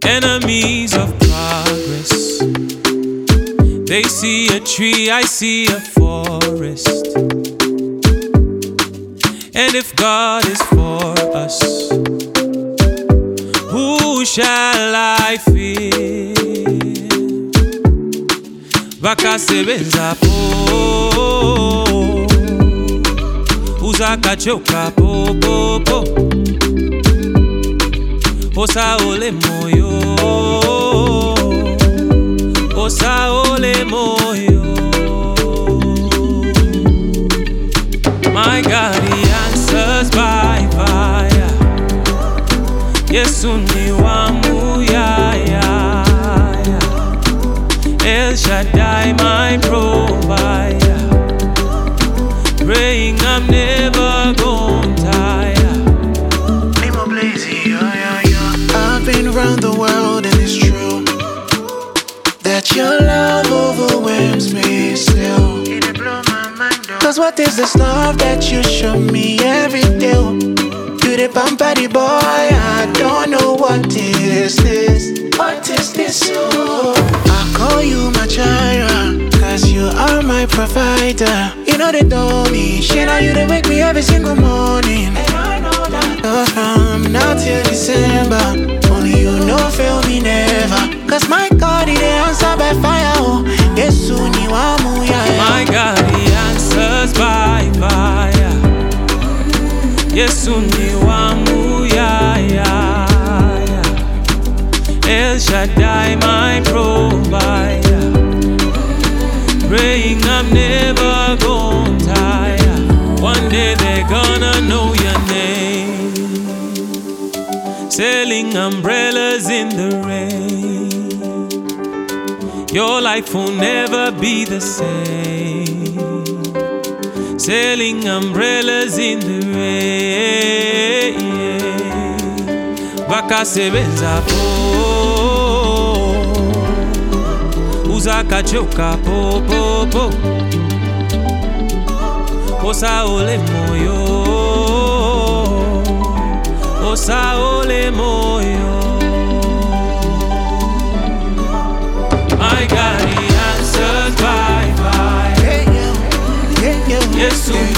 Enemies of progress. They see a tree, I see a forest. And if God is for us, who shall I fear? Vakasebenza po, uzakachoka po po po. Osa ole moyo, osa ole moyo. My God, He answers by fire. Yesu ni wangu ya ya. El Shaddai, my provider. Praying I'm never gonna tire. I've been around the world and it's true that your love overwhelms me still. Cause what is this love that you show me every day? You the pampady boy, I don't know what is this. What is this? Oh, I call you my child, cause you are my provider. You know they told me, shit, now you they wake me every single morning. From now till December, only you know fail me never. Cause my God, He answer by fire. Oh, Yesu ni wa muya. My God, He answers by fire. Yesu ni wa muya ya. El Shaddai, my provider. Praying I'm never gonna tire. One day they're gonna know your name. Selling umbrellas in the rain. Your life will never be the same. Selling umbrellas in the rain. Vakasebenza po, uzakachoka po po po. Osa ole moyo, osa ole moyo. My God, He answers by fire. Yesu